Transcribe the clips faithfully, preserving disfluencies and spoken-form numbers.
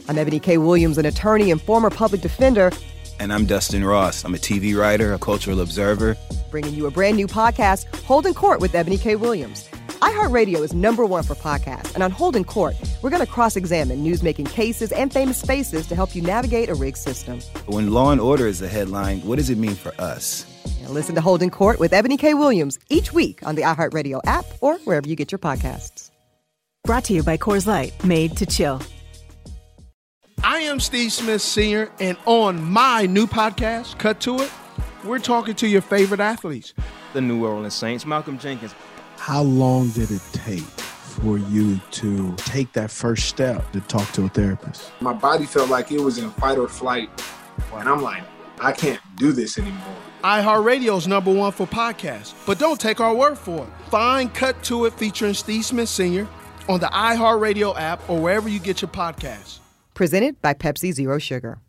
I'm Ebony K. Williams, an attorney and former public defender. And I'm Dustin Ross. I'm a T V writer, a cultural observer. Bringing you a brand new podcast, Holding Court with Ebony K. Williams. iHeartRadio is number one for podcasts, and on Holding Court, we're going to cross-examine news-making cases and famous spaces to help you navigate a rigged system. When Law and Order is the headline, what does it mean for us? Now listen to Holding Court with Ebony K. Williams each week on the iHeartRadio app or wherever you get your podcasts. Brought to you by Coors Light, made to chill. I am Steve Smith Senior, and on my new podcast, Cut to It, we're talking to your favorite athletes. The New Orleans Saints, Malcolm Jenkins. How long did it take for you to take that first step to talk to a therapist? My body felt like it was in fight or flight, and I'm like, I can't do this anymore. iHeartRadio's number one for podcasts, but don't take our word for it. Find Cut to It featuring Steve Smith Senior on the iHeartRadio app or wherever you get your podcasts. Presented by Pepsi Zero Sugar.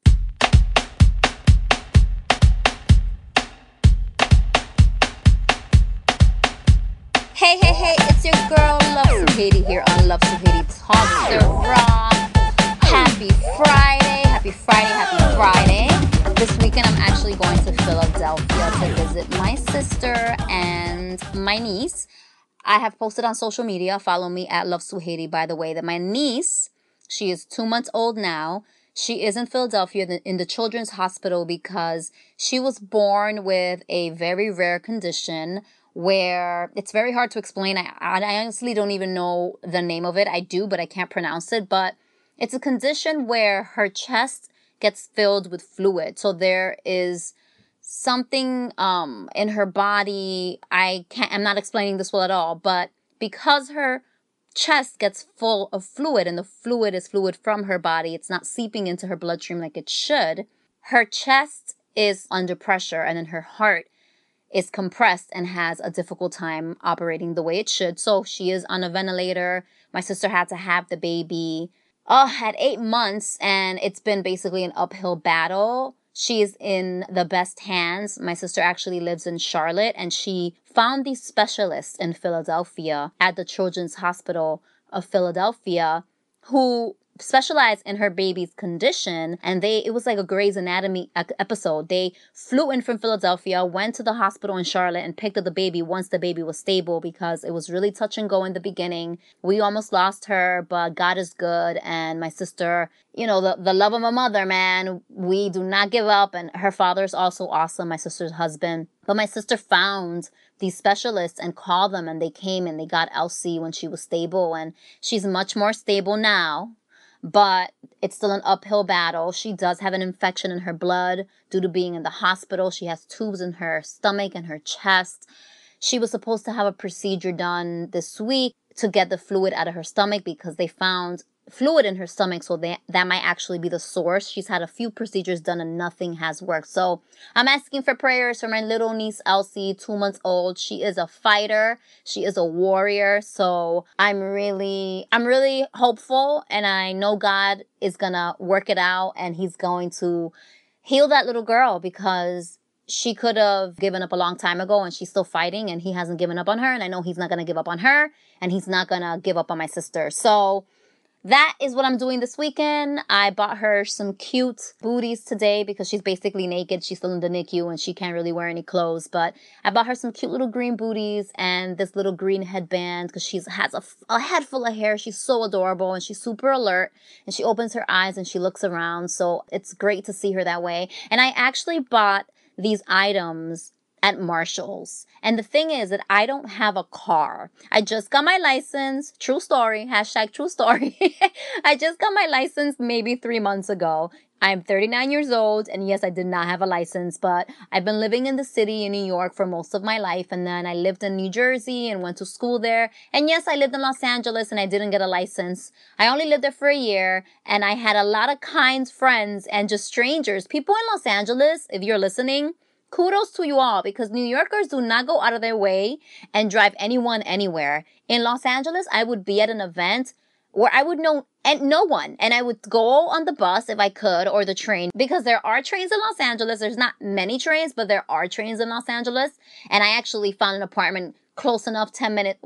Hey, hey, hey, it's your girl, Love Suhaiti here on Love Suhaiti Talks the Raw. Happy Friday, happy Friday, happy Friday. This weekend I'm actually going to Philadelphia to visit my sister and my niece. I have posted on social media, follow me at Love Suhaiti, by the way, that my niece, she is two months old now. She is in Philadelphia in the Children's Hospital because she was born with a very rare condition where it's very hard to explain. I, I honestly don't even know the name of it. I do, but I can't pronounce it. But it's a condition where her chest gets filled with fluid. So there is something um, in her body. I can't, I'm not explaining this well at all, but because her chest gets full of fluid and the fluid is fluid from her body, it's not seeping into her bloodstream like it should. Her chest is under pressure and then her heart is compressed and has a difficult time operating the way it should. So she is on a ventilator. My sister had to have the baby oh, at eight months and it's been basically an uphill battle. She is in the best hands. My sister actually lives in Charlotte and she found these specialists in Philadelphia at the Children's Hospital of Philadelphia who specialize in her baby's condition. And they, it was like a Grey's Anatomy episode. They flew in from Philadelphia, went to the hospital in Charlotte and picked up the baby once the baby was stable because it was really touch and go in the beginning. We almost lost her, but God is good. And my sister, you know, the, the love of a mother, man, we do not give up. And her father's also awesome, my sister's husband. But my sister found these specialists and called them and they came and they got Elsie when she was stable. And she's much more stable now. But it's still an uphill battle. She does have an infection in her blood due to being in the hospital. She has tubes in her stomach and her chest. She was supposed to have a procedure done this week to get the fluid out of her stomach because they found fluid in her stomach, so they, that might actually be the source. She's had a few procedures done and nothing has worked. So I'm asking for prayers for my little niece, Elsie, two months old. She is a fighter. She is a warrior. So I'm really, I'm really hopeful and I know God is gonna work it out and he's going to heal that little girl because she could have given up a long time ago and she's still fighting and he hasn't given up on her. And I know he's not going to give up on her and he's not going to give up on my sister. So that is what I'm doing this weekend. I bought her some cute booties today because she's basically naked. She's still in the N I C U and she can't really wear any clothes. But I bought her some cute little green booties and this little green headband because she has a, a head full of hair. She's so adorable and she's super alert and she opens her eyes and she looks around. So it's great to see her that way. And I actually bought these items at Marshall's. And the thing is that I don't have a car. I just got my license. True story. Hashtag true story. I just got my license maybe three months ago. I'm thirty-nine years old. And yes, I did not have a license, but I've been living in the city in New York for most of my life. And then I lived in New Jersey and went to school there. And yes, I lived in Los Angeles and I didn't get a license. I only lived there for a year and I had a lot of kind friends and just strangers. People in Los Angeles, if you're listening, kudos to you all because New Yorkers do not go out of their way and drive anyone anywhere. In Los Angeles, I would be at an event where I would know and no one. And I would go on the bus if I could or the train because there are trains in Los Angeles. There's not many trains, but there are trains in Los Angeles. And I actually found an apartment close enough, ten minute walk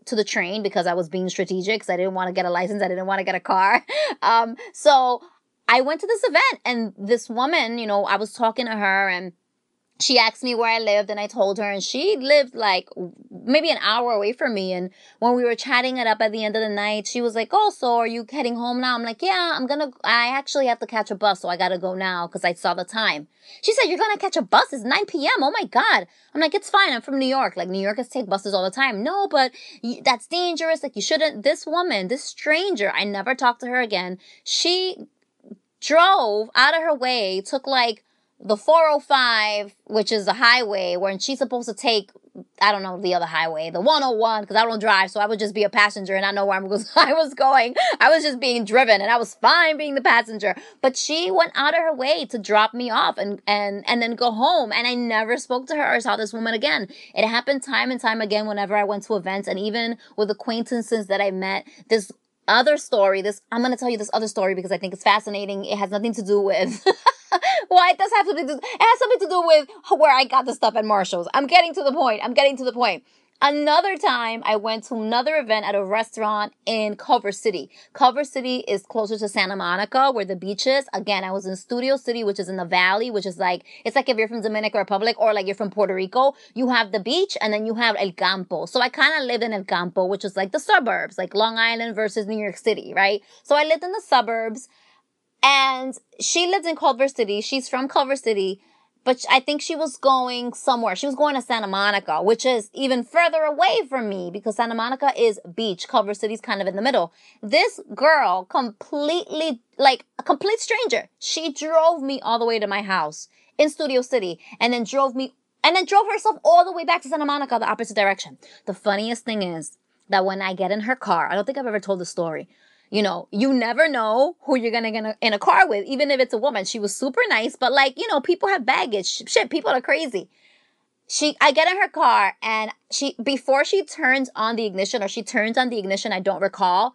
to the train because I was being strategic because I didn't want to get a license. I didn't want to get a car. Um, so I went to this event, and this woman, you know, I was talking to her, and she asked me where I lived, and I told her, and she lived like maybe an hour away from me. And when we were chatting it up at the end of the night, she was like, oh, so are you heading home now? I'm like, yeah, I'm gonna, I actually have to catch a bus, so I gotta go now because I saw the time. She said, you're gonna catch a bus? It's nine p.m. Oh my God. I'm like, it's fine. I'm from New York. Like, New Yorkers take buses all the time. No, but you, that's dangerous. Like, you shouldn't. This woman, this stranger, I never talked to her again. She drove out of her way, took like the four oh five, which is the highway, where she's supposed to take, I don't know, the other highway, the one oh one, because I don't drive, so I would just be a passenger and I know where I was, I was going. I was just being driven, and I was fine being the passenger. But she went out of her way to drop me off and, and, and then go home, and I never spoke to her or saw this woman again. It happened time and time again whenever I went to events, and even with acquaintances that I met. This other story, this, I'm going to tell you this other story because I think it's fascinating. It has nothing to do with... Well, it does have something to do, it has something to do with where I got the stuff at Marshall's. I'm getting to the point. I'm getting to the point. Another time, I went to another event at a restaurant in Culver City. Culver City is closer to Santa Monica, where the beach is. Again, I was in Studio City, which is in the valley, which is like, it's like if you're from Dominican Republic or like you're from Puerto Rico, you have the beach and then you have El Campo. So I kind of lived in El Campo, which is like the suburbs, like Long Island versus New York City, right? So I lived in the suburbs. And she lived in Culver City. She's from Culver City, but I think she was going somewhere. She was going to Santa Monica, which is even further away from me because Santa Monica is beach. Culver City's kind of in the middle. This girl, completely, like a complete stranger, she drove me all the way to my house in Studio City and then drove me, and then drove herself all the way back to Santa Monica, the opposite direction. The funniest thing is that when I get in her car, I don't think I've ever told the story. You know, you never know who you're gonna get in a car with, even if it's a woman. She was super nice, but like, you know, people have baggage. Shit, people are crazy. She, I get in her car, and she, before she turns on the ignition, or she turns on the ignition, I don't recall,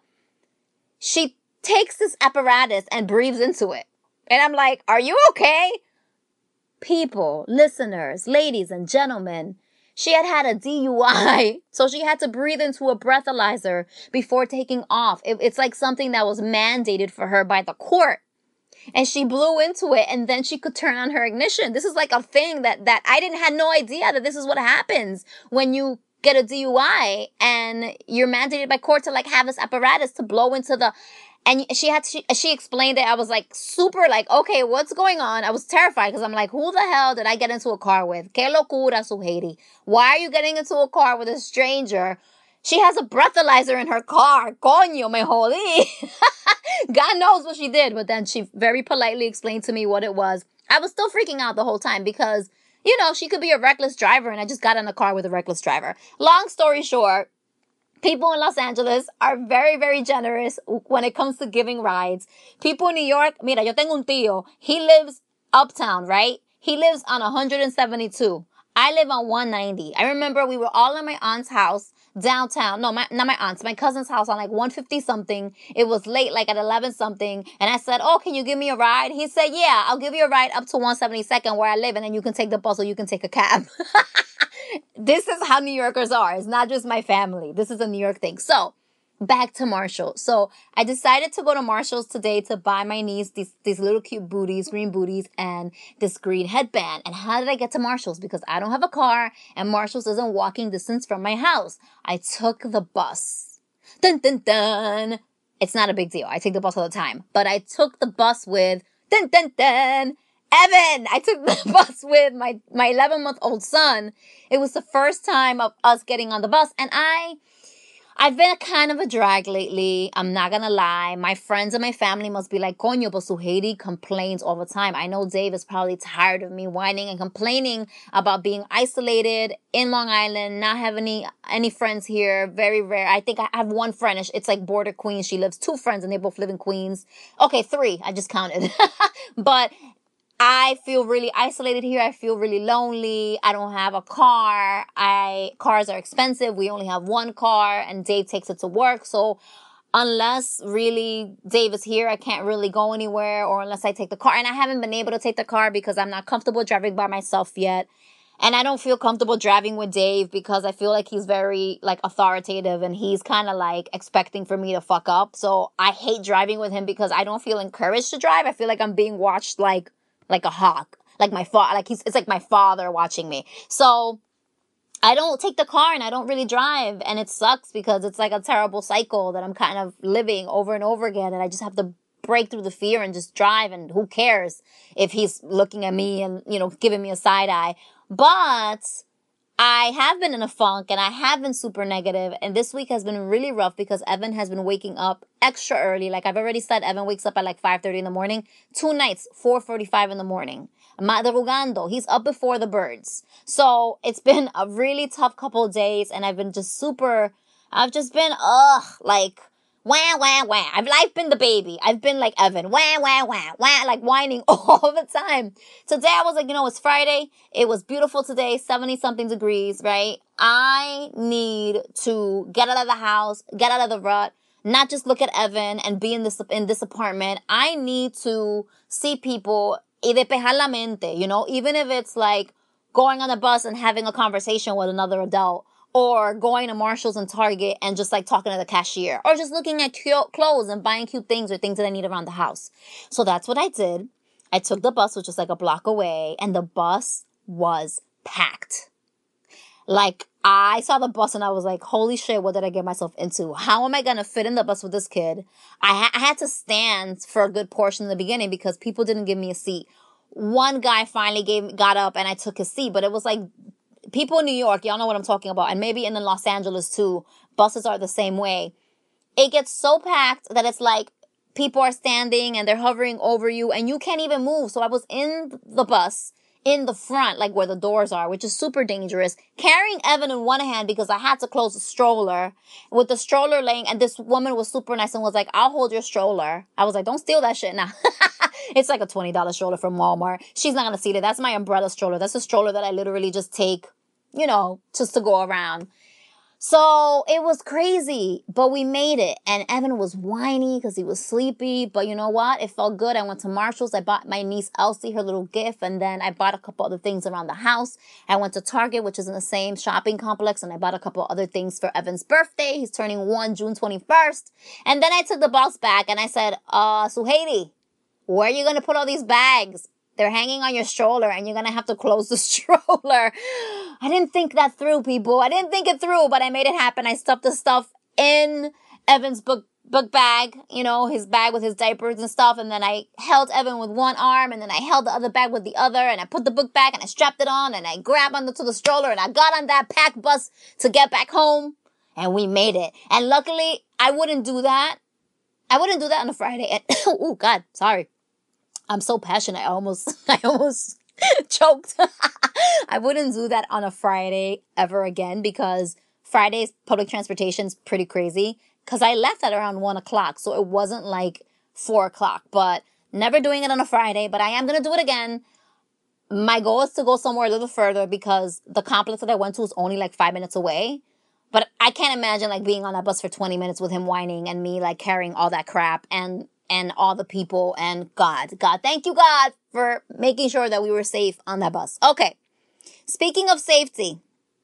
she takes this apparatus and breathes into it. And I'm like, are you okay? People, listeners, ladies and gentlemen, she had had a D U I, so she had to breathe into a breathalyzer before taking off. It, it's like something that was mandated for her by the court. And she blew into it, and then she could turn on her ignition. This is like a thing that, that I didn't have no idea that this is what happens when you get a D U I and you're mandated by court to like have this apparatus to blow into the... And she had, she, she explained it. I was like super like, okay, what's going on? I was terrified because I'm like, who the hell did I get into a car with? Que locura, Suheiri. Why are you getting into a car with a stranger? She has a breathalyzer in her car. Coño, me jodí. God knows what she did. But then she very politely explained to me what it was. I was still freaking out the whole time because, you know, she could be a reckless driver, and I just got in a car with a reckless driver. Long story short, people in Los Angeles are very, very generous when it comes to giving rides. People in New York, mira, yo tengo un tío. He lives uptown, right? He lives on one seventy-two. I live on one ninety. I remember we were all in my aunt's house downtown. No, my, not my aunt's, my cousin's house on like one fifty something. It was late, like at eleven something. And I said, oh, can you give me a ride? He said, yeah, I'll give you a ride up to one seventy-second where I live, and then you can take the bus or you can take a cab. This is how New Yorkers are. It's not just my family. This is a New York thing. So back to Marshall. So I decided to go to Marshall's today to buy my niece these, these little cute booties, green booties, and this green headband. And how did I get to Marshall's? Because I don't have a car, and Marshall's isn't walking distance from my house. I took the bus. Dun, dun, dun. It's not a big deal. I take the bus all the time. But I took the bus with, dun, dun, dun, Evan. I took the bus with my, my eleven-month-old son. It was the first time of us getting on the bus. And I, I've been a kind of a drag lately. I'm not gonna lie. My friends and my family must be like, coño, but Suheiri complains all the time. I know Dave is probably tired of me whining and complaining about being isolated in Long Island, not having any, any friends here. Very rare. I think I have one friend. It's like border Queens. She lives two friends and they both live in Queens. Okay, three. I just counted. But I feel really isolated here. I feel really lonely. I don't have a car. I, cars are expensive. We only have one car and Dave takes it to work. So unless really Dave is here, I can't really go anywhere, or unless I take the car. And I haven't been able to take the car because I'm not comfortable driving by myself yet. And I don't feel comfortable driving with Dave because I feel like he's very, like, authoritative and he's kind of, like, expecting for me to fuck up. So I hate driving with him because I don't feel encouraged to drive. I feel like I'm being watched like, like a hawk. Like my father, like he's, it's like my father watching me. So I don't take the car and I don't really drive. And it sucks because it's like a terrible cycle that I'm kind of living over and over again. And I just have to break through the fear and just drive. And who cares if he's looking at me and, you know, giving me a side eye. But I have been in a funk and I have been super negative. And this week has been really rough because Evan has been waking up extra early. Like I've already said, Evan wakes up at like five thirty in the morning. Two nights, four forty-five in the morning. Madrugando. He's up before the birds. So it's been a really tough couple of days and I've been just super, I've just been, ugh, like, wah, wah, wah. I've like been the baby. I've been like Evan. Wah, wah, wah, wah, like whining all the time. Today I was like, you know, it's Friday. It was beautiful today, seventy something degrees, right? I need to get out of the house, get out of the rut, not just look at Evan and be in this, in this apartment. I need to see people y despejar la mente, you know, even if it's like going on a bus and having a conversation with another adult. Or going to Marshall's and Target and just like talking to the cashier. Or just looking at cute clothes and buying cute things or things that I need around the house. So that's what I did. I took the bus, which was like a block away. And the bus was packed. Like, I saw the bus and I was like, holy shit, what did I get myself into? How am I going to fit in the bus with this kid? I, ha- I had to stand for a good portion in the beginning because people didn't give me a seat. One guy finally gave got up and I took his seat. But it was like, people in New York, y'all know what I'm talking about. And maybe in Los Angeles too. Buses are the same way. It gets so packed that it's like people are standing and they're hovering over you and you can't even move. So I was in the bus, in the front, like where the doors are, which is super dangerous, carrying Evan in one hand because I had to close the stroller with the stroller laying. And this woman was super nice and was like, I'll hold your stroller. I was like, don't steal that shit now. It's like a twenty dollars stroller from Walmart. She's not going to see that. That's my umbrella stroller. That's a stroller that I literally just take, you know, just to go around. So it was crazy, but we made it. And Evan was whiny because he was sleepy. But you know what? It felt good. I went to Marshall's. I bought my niece Elsie her little gift. And then I bought a couple other things around the house. I went to Target, which is in the same shopping complex. And I bought a couple other things for Evan's birthday. He's turning one June twenty-first. And then I took the box back and I said, uh, Suheidi, where are you going to put all these bags? They're hanging on your stroller and you're going to have to close the stroller. I didn't think that through, people. I didn't think it through, but I made it happen. I stuffed the stuff in Evan's book, book bag, you know, his bag with his diapers and stuff. And then I held Evan with one arm and then I held the other bag with the other and I put the book back and I strapped it on and I grabbed onto the stroller and I got on that packed bus to get back home and we made it. And luckily I wouldn't do that. I wouldn't do that on a Friday. And oh God, sorry. I'm so passionate. I almost, I almost choked. I wouldn't do that on a Friday ever again because Friday's public transportation's pretty crazy because I left at around one o'clock. So it wasn't like four o'clock, but never doing it on a Friday, but I am going to do it again. My goal is to go somewhere a little further because the complex that I went to is only like five minutes away. But I can't imagine like being on that bus for twenty minutes with him whining and me like carrying all that crap and and all the people and God. God, thank you, God, for making sure that we were safe on that bus. Okay. Speaking of safety,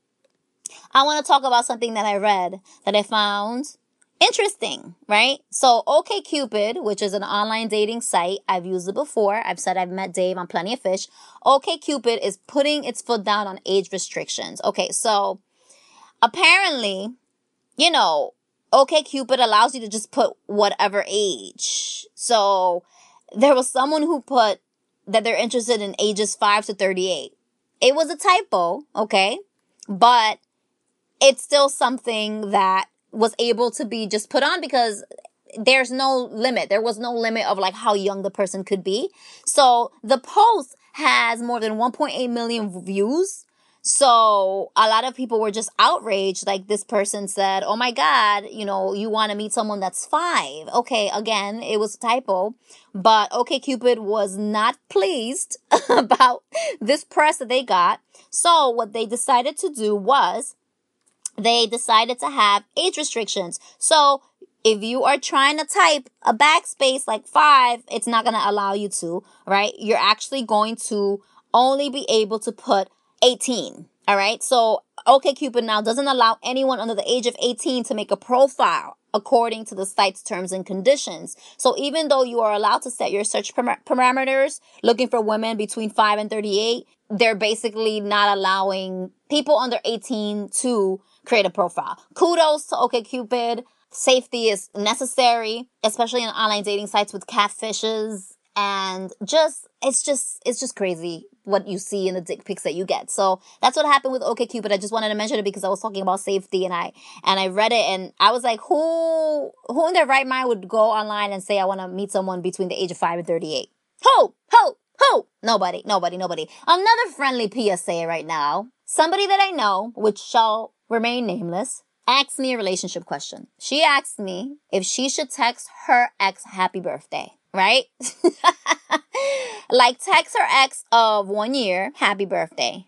I want to talk about something that I read that I found interesting, right? So OkCupid, which is an online dating site, I've used it before. I've said I've met Dave on Plenty of Fish. OkCupid is putting its foot down on age restrictions. Okay, so apparently, you know, OkCupid allows you to just put whatever age. So there was someone who put that they're interested in ages five to thirty-eight. It was a typo, okay? But it's still something that was able to be just put on because there's no limit. There was no limit of like how young the person could be. So the post has more than one point eight million views. So a lot of people were just outraged. Like this person said, oh my God, you know, you want to meet someone that's five. Okay, again, it was a typo, but OkCupid was not pleased about this press that they got. So what they decided to do was they decided to have age restrictions. So if you are trying to type a backspace like five, it's not going to allow you to, right? You're actually going to only be able to put eighteen. All right. So OkCupid now doesn't allow anyone under the age of eighteen to make a profile according to the site's terms and conditions. So even though you are allowed to set your search param- parameters looking for women between five and thirty-eight, they're basically not allowing people under eighteen to create a profile. Kudos to OkCupid. Safety is necessary, especially on online dating sites with catfishes. And just, it's just, it's just crazy what you see in the dick pics that you get. So that's what happened with OkCupid. I just wanted to mention it because I was talking about safety, and I, and I read it, and I was like, who, who in their right mind would go online and say, I want to meet someone between the age of five and thirty-eight? Who? Who? Who? Nobody, nobody, nobody. Another friendly P S A right now. Somebody that I know, which shall remain nameless, asked me a relationship question. She asked me if she should text her ex happy birthday. Right? Like text her ex of one year, happy birthday.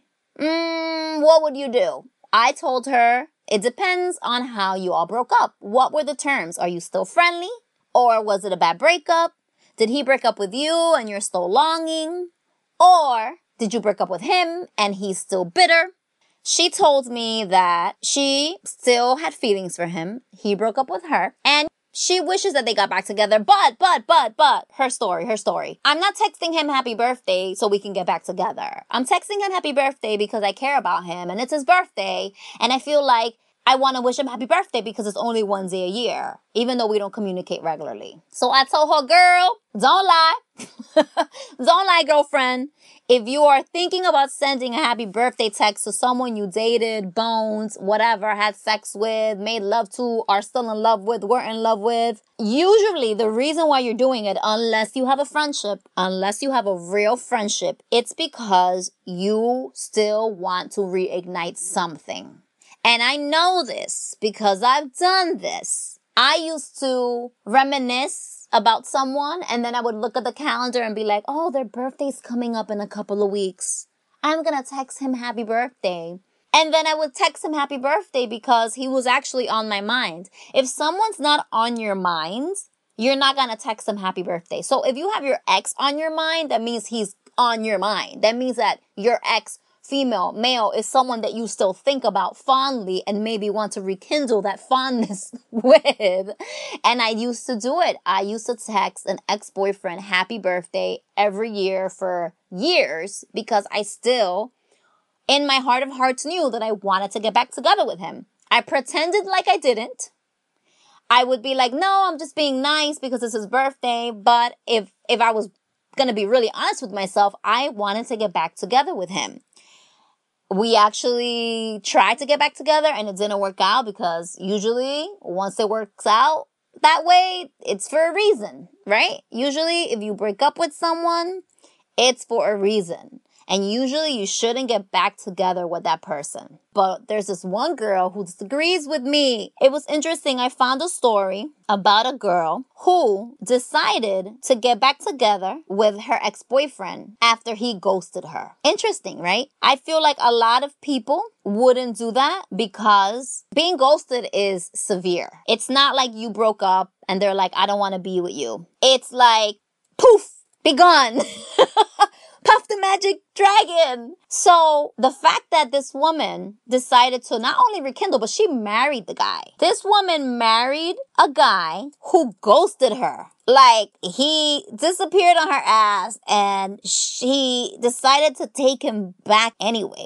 Mm, what would you do? I told her, it depends on how you all broke up. What were the terms? Are you still friendly? Or was it a bad breakup? Did he break up with you and you're still longing? Or did you break up with him and he's still bitter? She told me that she still had feelings for him. He broke up with her, and she wishes that they got back together, but, but, but, but, her story, her story. I'm not texting him happy birthday so we can get back together. I'm texting him happy birthday because I care about him, and it's his birthday, and I feel like I want to wish him happy birthday because it's only one day a year, even though we don't communicate regularly. So I told her, girl, don't lie. Don't lie, girlfriend. If you are thinking about sending a happy birthday text to someone you dated, boned, whatever, had sex with, made love to, are still in love with, were in love with, usually the reason why you're doing it, unless you have a friendship, unless you have a real friendship, it's because you still want to reignite something. And I know this because I've done this. I used to reminisce about someone, and then I would look at the calendar and be like, oh, their birthday's coming up in a couple of weeks. I'm gonna text him happy birthday. And then I would text him happy birthday because he was actually on my mind. If someone's not on your mind, you're not gonna text him happy birthday. So if you have your ex on your mind, that means he's on your mind. That means that your ex, female, male, is someone that you still think about fondly and maybe want to rekindle that fondness with. And I used to do it. I used to text an ex-boyfriend happy birthday every year for years because I still, in my heart of hearts, knew that I wanted to get back together with him. I pretended like I didn't. I would be like, no, I'm just being nice because it's his birthday. But if, if I was going to be really honest with myself, I wanted to get back together with him. We actually tried to get back together and it didn't work out because usually once it works out that way, it's for a reason, right? Usually if you break up with someone, it's for a reason. And usually you shouldn't get back together with that person. But there's this one girl who disagrees with me. It was interesting. I found a story about a girl who decided to get back together with her ex-boyfriend after he ghosted her. Interesting, right? I feel like a lot of people wouldn't do that because being ghosted is severe. It's not like you broke up and they're like, I don't want to be with you. It's like, poof, be gone. Puff the magic dragon. So the fact that this woman decided to not only rekindle, but she married the guy. This woman married a guy who ghosted her. Like, he disappeared on her ass and she decided to take him back anyway.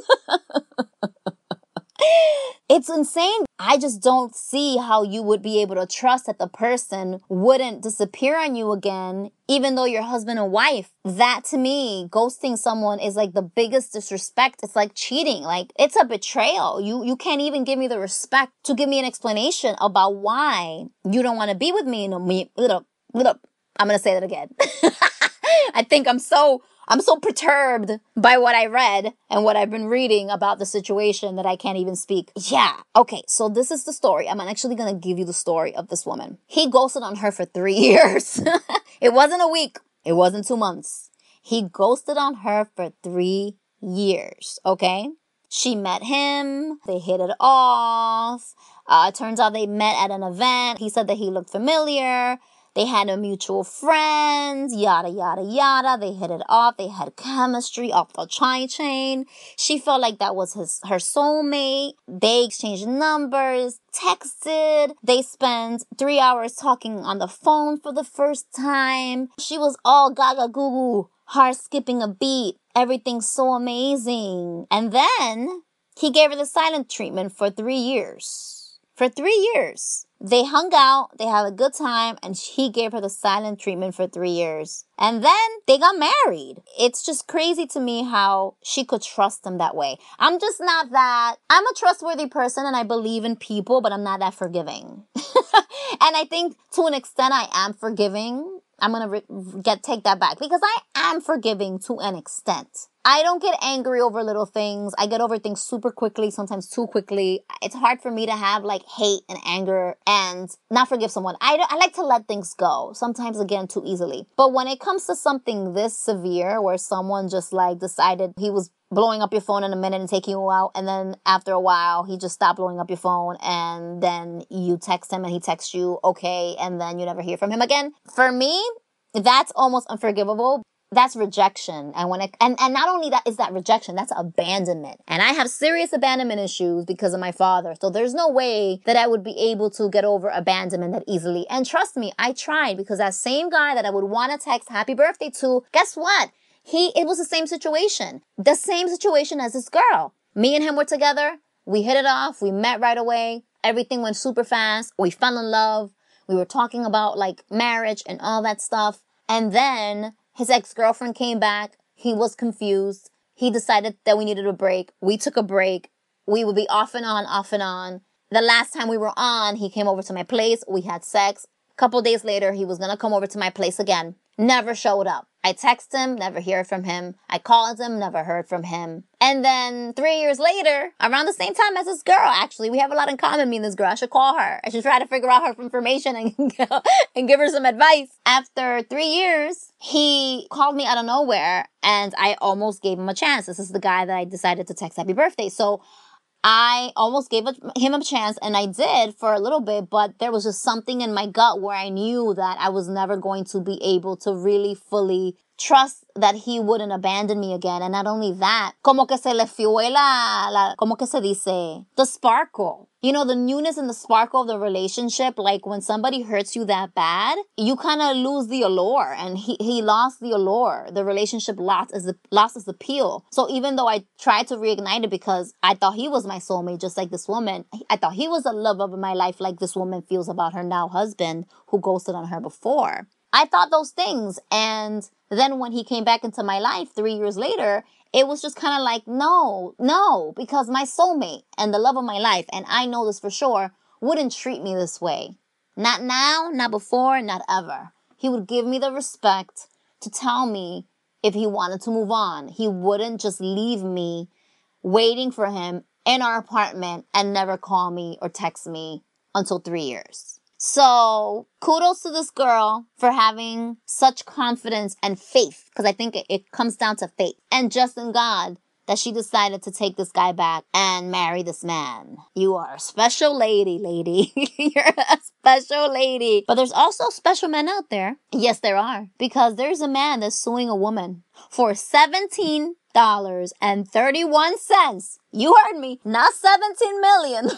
It's insane. I just don't see how you would be able to trust that the person wouldn't disappear on you again, even though you're husband and wife. That, to me, ghosting someone is like the biggest disrespect. It's like cheating. Like, it's a betrayal. You you can't even give me the respect to give me an explanation about why you don't want to be with me. No, me, little, little. I'm going to say that again. I think I'm so... I'm so perturbed by what I read and what I've been reading about the situation that I can't even speak. Yeah. Okay. So this is the story. I'm actually going to give you the story of this woman. He ghosted on her for three years. It wasn't a week. It wasn't two months. He ghosted on her for three years. Okay. She met him. They hit it off. Uh, it turns out they met at an event. He said that he looked familiar. They had a mutual friend, yada, yada, yada. They hit it off. They had chemistry off the chai chain. She felt like that was his, her soulmate. They exchanged numbers, texted. They spent three hours talking on the phone for the first time. She was all gaga goo goo, heart skipping a beat. Everything's so amazing. And then he gave her the silent treatment for three years. For three years. They hung out, they had a good time, and he gave her the silent treatment for three years. And then they got married. It's just crazy to me how she could trust him that way. I'm just not that, I'm a trustworthy person and I believe in people, but I'm not that forgiving. And I think to an extent I am forgiving. I'm gonna re- get take that back because I am forgiving to an extent. I don't get angry over little things. I get over things super quickly, sometimes too quickly. It's hard for me to have like hate and anger and not forgive someone. I, I like to let things go, sometimes again too easily. But when it comes to something this severe where someone just like decided he was blowing up your phone in a minute and taking you out, and then after a while he just stopped blowing up your phone, and then you text him and he texts you okay, and then you never hear from him again. For me, that's almost unforgivable. That's rejection. And when it, and, and not only that is that rejection, that's abandonment. And I have serious abandonment issues because of my father. So there's no way that I would be able to get over abandonment that easily. And trust me, I tried, because that same guy that I would want to text happy birthday to, guess what? He, it was the same situation. The same situation as this girl. Me and him were together. We hit it off. We met right away. Everything went super fast. We fell in love. We were talking about like marriage and all that stuff. And then his ex-girlfriend came back. He was confused. He decided that we needed a break. We took a break. We would be off and on, off and on. The last time we were on, he came over to my place. We had sex. A couple days later, he was going to come over to my place again. Never showed up. I text him, never hear from him. I called him, never heard from him. And then three years later, around the same time as this girl, actually, we have a lot in common, me and this girl. I should call her. I should try to figure out her information and, and give her some advice. After three years, he called me out of nowhere and I almost gave him a chance. This is the guy that I decided to text happy birthday. So I almost gave him a chance, and I did for a little bit, but there was just something in my gut where I knew that I was never going to be able to really fully trust that he wouldn't abandon me again. And not only that, como que se le fue la, la, como que se dice, the sparkle. You know, the newness and the sparkle of the relationship. Like when somebody hurts you that bad, you kind of lose the allure, and he, he lost the allure. The relationship lost its, lost its appeal. So even though I tried to reignite it because I thought he was my soulmate, just like this woman, I thought he was the love of my life, like this woman feels about her now husband who ghosted on her before. I thought those things. And then when he came back into my life three years later, it was just kind of like, no, no, because my soulmate and the love of my life, and I know this for sure, wouldn't treat me this way. Not now, not before, not ever. He would give me the respect to tell me if he wanted to move on. He wouldn't just leave me waiting for him in our apartment and never call me or text me until three years. So kudos to this girl for having such confidence and faith, because I think it, it comes down to faith and just in God that she decided to take this guy back and marry this man. You are a special lady, lady. You're a special lady. But there's also special men out there. Yes, there are. Because there's a man that's suing a woman for seventeen dollars and thirty-one cents. You heard me. Not seventeen million.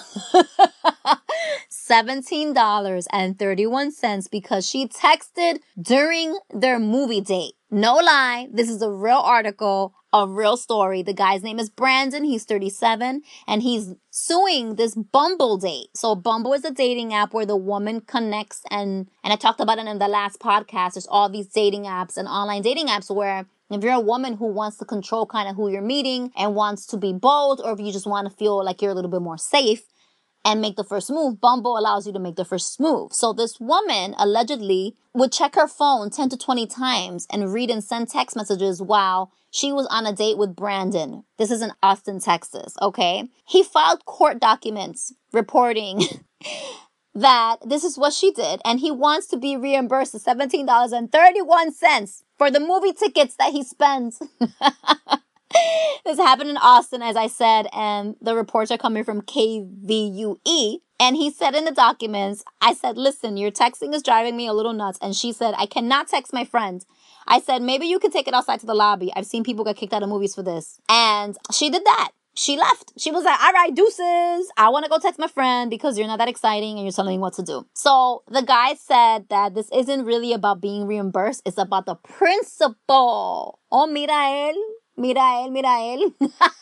seventeen dollars and thirty-one cents because she texted during their movie date. No lie. This is a real article, a real story. The guy's name is Brandon. He's thirty-seven and he's suing this Bumble date. So Bumble is a dating app where the woman connects, and, and I talked about it in the last podcast. There's all these dating apps and online dating apps where if you're a woman who wants to control kind of who you're meeting and wants to be bold, or if you just want to feel like you're a little bit more safe and make the first move, Bumble allows you to make the first move. So this woman allegedly would check her phone ten to twenty times and read and send text messages while she was on a date with Brandon. This is in Austin, Texas, okay? He filed court documents reporting that this is what she did, and he wants to be reimbursed the seventeen dollars and thirty-one cents for the movie tickets that he spent. This happened in Austin, as I said, and the reports are coming from K V U E. And he said in the documents, I said, listen, your texting is driving me a little nuts. And she said, I cannot text my friend. I said, maybe you can take it outside to the lobby. I've seen people get kicked out of movies for this. And she did that. She left. She was like, all right, deuces. I want to go text my friend because you're not that exciting and you're telling me what to do. So the guy said that this isn't really about being reimbursed. It's about the principle. Oh, mira él. Mira él, mira él.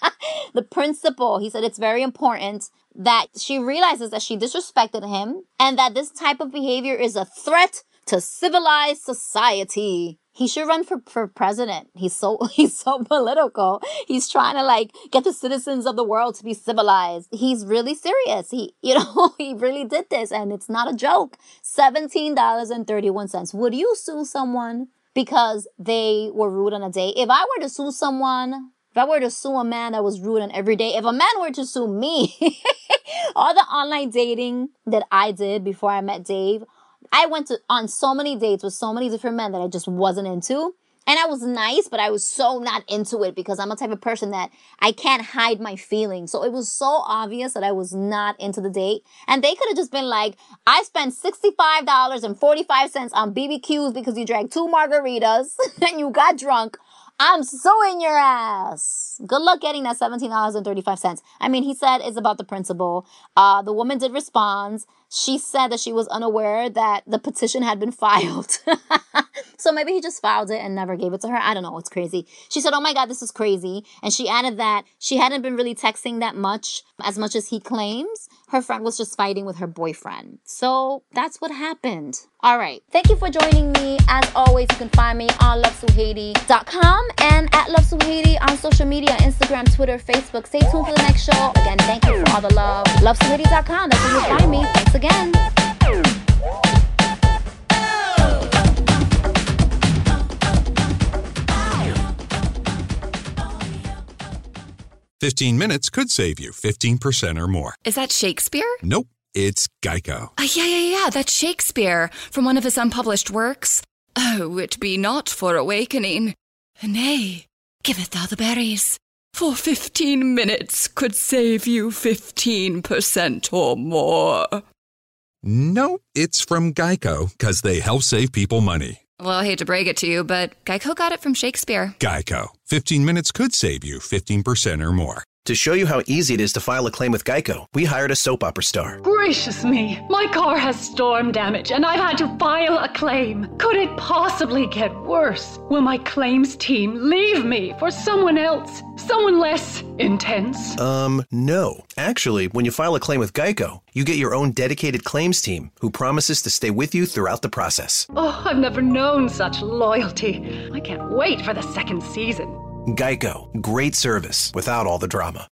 The principle. He said it's very important that she realizes that she disrespected him and that this type of behavior is a threat to civilized society. He should run for, for president. He's so, he's so political. He's trying to like get the citizens of the world to be civilized. He's really serious. He, you know, he really did this and it's not a joke. seventeen dollars and thirty-one cents. Would you sue someone because they were rude on a date? If I were to sue someone, if I were to sue a man that was rude on every day, if a man were to sue me, all the online dating that I did before I met Dave, I went to on so many dates with so many different men that I just wasn't into. And I was nice, but I was so not into it because I'm a type of person that I can't hide my feelings. So it was so obvious that I was not into the date. And they could have just been like, I spent sixty-five dollars and forty-five cents on B B Qs because you drank two margaritas and you got drunk. I'm suing your ass. Good luck getting that seventeen dollars and thirty-five cents. I mean, he said it's about the principle. Uh, the woman did respond. She said that she was unaware that the petition had been filed. So maybe he just filed it and never gave it to her. I don't know. It's crazy. She said, oh my God, this is crazy. And she added that she hadn't been really texting that much, as much as he claims. Her friend was just fighting with her boyfriend. So that's what happened. All right. Thank you for joining me. As always, you can find me on love suhaiti dot com and at Love Suhaiti on social media, Instagram, Twitter, Facebook. Stay tuned for the next show. Again, thank you for all the love. love suhaiti dot com. That's where you'll find me. Thanks again. fifteen minutes could save you fifteen percent or more. Is that Shakespeare? Nope, it's Geico. Uh, yeah, yeah, yeah, that's Shakespeare from one of his unpublished works. Oh, it be not for awakening. Nay, giveth thou the berries. For fifteen minutes could save you fifteen percent or more. Nope, it's from Geico, because they help save people money. Well, I hate to break it to you, but Geico got it from Shakespeare. Geico. fifteen minutes could save you fifteen percent or more. To show you how easy it is to file a claim with Geico, we hired a soap opera star. Gracious me, my car has storm damage and I've had to file a claim. Could it possibly get worse? Will my claims team leave me for someone else? Someone less intense? Um, no. Actually, when you file a claim with Geico, you get your own dedicated claims team who promises to stay with you throughout the process. Oh, I've never known such loyalty. I can't wait for the second season. Geico. Great service without all the drama.